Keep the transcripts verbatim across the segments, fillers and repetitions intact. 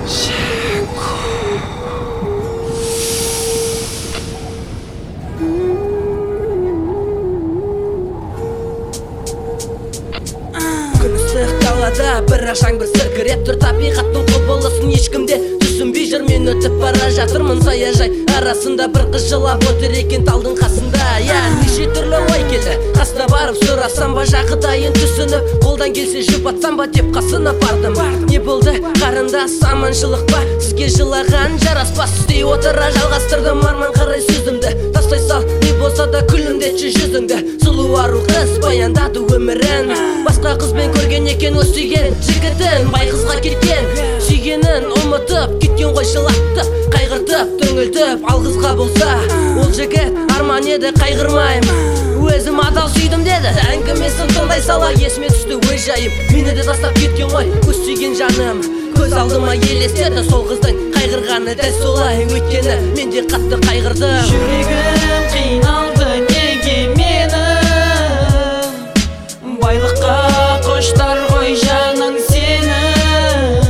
Бірақ жаңбыр сіркіреп тұр, табиғаттың құбылысын ешкімде түсінбей жүр. Мен өтіп бара жатырмын саяжай арасында, бір қыз жылап отыр екен талдың қасында. Я неше түрлі ой келді, қасына барып сұрасам ба, жағдайын түсініп, қолдан келсе жұбатсам ба деп қасына бардым. Не болды қарындас, аманшылық па? Сізге жылаған жараспас, істей отыра жалғастырдым арман қарай сөзімді. Тастай сал, не болса да күлімдетші жүзіңді. Сұлу ару қыз баяндады өмірін, басқа қызбен көрген екен өз сүйген жігітін. Бай қызға келген сүйгенін ұмытып кеткен ғой, жылатып, қайғыртып, түңілтіп. Ал қызға болса ол жігіт арман еді, қайғырмайым, өзім адал сүйдім деді. Әңгімесін тыңдай сала есіме түсті өз жайым. Мені де тастап кеткен ғой өз сүйген жаным. Көз алдыма елестеді сол қыздың қайғырғаны дәл солай, өйткені мен де қатты қайғырдым. Жүрегім қиналды неге менің, байлыққа құштар ғой жаның сенің.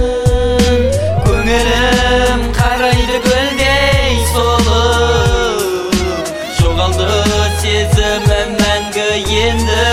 Көңілім қарайды гүлдей солып, жоғалды сезімім мәңгі енді.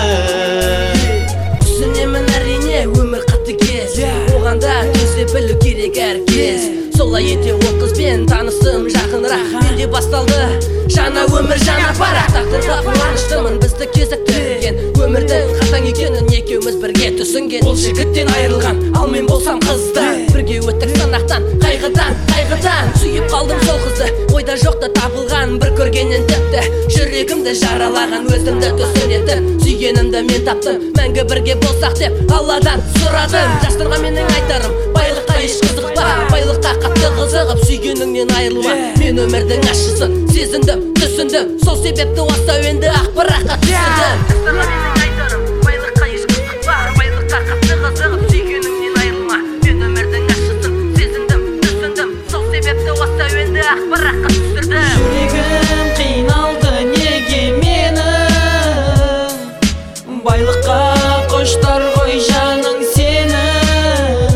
Түсінемін әрине өмір қатыгез, оған да төзе білу керек әркез. Солай ете ол қызбен таныстым жақынырақ, менде басталды жаңа өмір, жаңа парақ. Тағдырға қуаныштымын, бізді кезіктірген өмірдің қатаң екенін екеуміз бірге түсінген. Ол жігіттен айырылған, ал мен болсам қыздан. Бірге өттік санақтан, қайғыдан, қайғыдан. Сүйіп қалдым сол қызды, ойда жоқта табылған. Бір көргеннен тіпті жүрегімді жаралаған, өзімді түсінетін сүйгенімді мен таптым. Мәңгі бірге болсақ деп Алладан сұрадым. Жастарға менің айтарым, байлыққа еш қызықпа, байлыққа қатты қызығып сүйгеніңнен айырылма. Мен өмірдің ащысын сезіндім, түсіндім, сол себепті осы әуенді ақ параққа түсірдім. Жастарға менің айтарым, байлыққа еш қызықпа, байлыққа қатты қызығып сүйгеніңнен айырылма. Мен өмірдің ащысын сезіндім, түсіндім, сол себепті осы әуенді ақ параққа түсірдім. Жүрегім қиналды неге менің, байлыққа құштар ғой жаның сенің.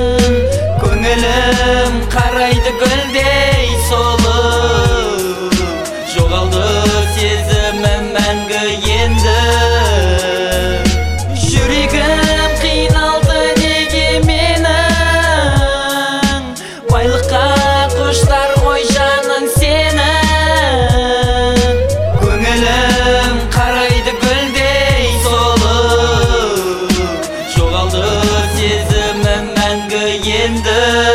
Көңілім қарайды гүлдей солып, жоғалды сезімім мәңгі енді. Жүрегім қиналды неге менің, байлыққа құштар ғой жаның сенің. Көңілім қарайды гүлдей солып, жоғалды сезімім мәңгі енді.